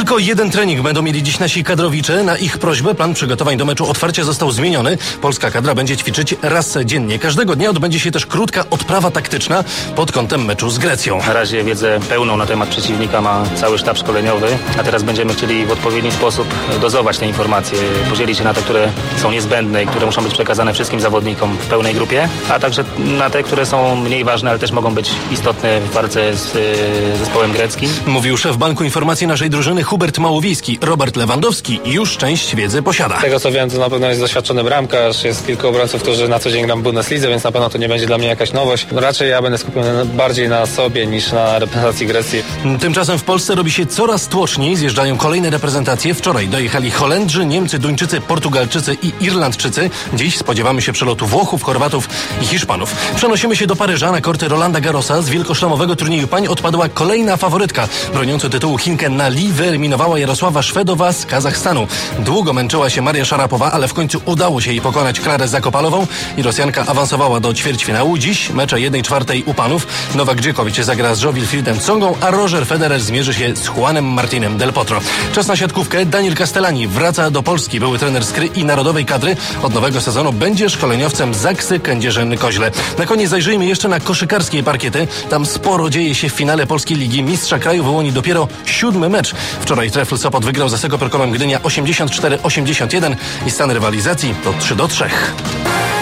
Tylko jeden trening będą mieli dziś nasi kadrowicze. Na ich prośbę plan przygotowań do meczu otwarcia został zmieniony. Polska kadra będzie ćwiczyć raz dziennie. Każdego dnia odbędzie się też krótka odprawa taktyczna pod kątem meczu z Grecją. Na razie wiedzę pełną na temat przeciwnika ma cały sztab szkoleniowy, a teraz będziemy chcieli w odpowiedni sposób dozować te informacje, podzielić się na te, które są niezbędne i które muszą być przekazane wszystkim zawodnikom w pełnej grupie, a także na te, które są mniej ważne, ale też mogą być istotne w walce z zespołem greckim. Mówił szef Banku Informacji naszej drużyny Hubert Małowiejski. Robert Lewandowski już część wiedzy posiada. Z tego co wiem, to na pewno jest doświadczony bramkarz, jest kilku obrońców, którzy na co dzień gram w Bundeslidze, więc na pewno to nie będzie dla mnie jakaś nowość. Raczej ja będę skupiony bardziej na sobie niż na reprezentacji Grecji. Tymczasem w Polsce robi się coraz tłoczniej, zjeżdżają kolejne reprezentacje. Wczoraj dojechali Holendrzy, Niemcy, Duńczycy, Portugalczycy i Irlandczycy. Dziś spodziewamy się przelotu Włochów, Chorwatów i Hiszpanów. Przenosimy się do Paryża na korty Rolanda Garrosa. Z wielkoszlemowego turnieju pań odpadła kolejna faworytka. Broniąca tytułu Chinkę Nali wyeliminowała Jarosława Szwedowa z Kazachstanu. Długo męczyła się Maria Szarapowa, ale w końcu udało się jej pokonać Klarę Zakopalową i Rosjanka awansowała do ćwierćfinału. Dziś mecze 1/4 u panów. Nowak Djokovic zagra z Joe Wilfriedem Tsongą, a Roger Federer zmierzy się z Juanem Martinem del Potro. Czas na siatkówkę. Daniel Castellani wraca do Polski. Były trener Skry i narodowej kadry. Od nowego sezonu będzie szkoleniowcem Zaksy Kędzierzyn-Koźle. Na koniec zajrzyjmy jeszcze na koszykarskie parkiety. Tam sporo dzieje się w finale Polskiej Ligi. Mistrza kraju wyłoni dopiero 7. mecz. Wczoraj Trefl Sopot wygrał z Asseco Perkomem Gdynia 84-81 i stan rywalizacji to 3-3.